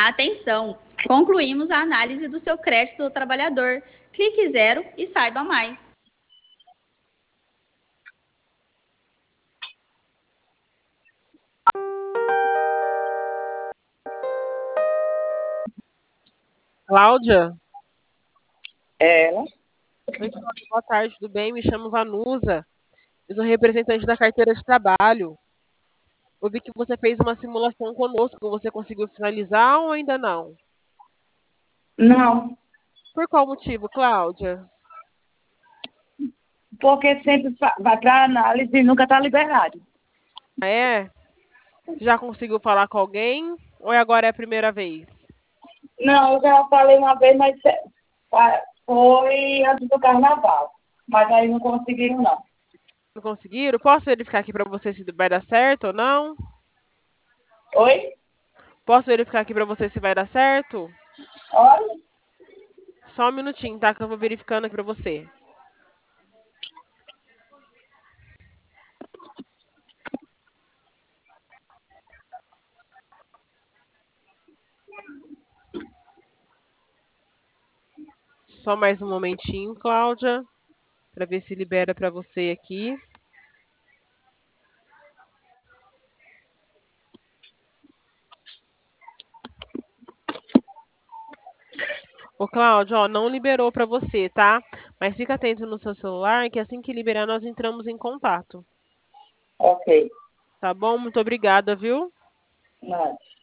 Atenção! Concluímos a análise do seu crédito do trabalhador. Clique zero e saiba mais. Cláudia? Ela? Oi, Cláudia, boa tarde, tudo bem? Me chamo Vanusa, eu sou representante da carteira de trabalho. Eu vi que você fez uma simulação conosco, você conseguiu finalizar ou ainda não? Não, Por qual motivo, Cláudia? porque sempre vai para análise e nunca está liberado. Ah, é? Já conseguiu falar com alguém ou agora é a primeira vez? Não, eu já falei uma vez, mas foi antes do carnaval. Mas aí não conseguiram, não. Não conseguiram? Posso verificar aqui para você se vai dar certo ou não? Oi? Posso verificar aqui para você se vai dar certo? Olha, Só um minutinho, tá? Que eu vou verificando aqui para você. Só mais um momentinho, Cláudia, para ver se libera para você aqui. Ô, Cláudio, ó, não liberou para você, tá? Mas fica atento no seu celular que assim que liberar nós entramos em contato. ok. Tá bom? Muito obrigada, viu? Nada.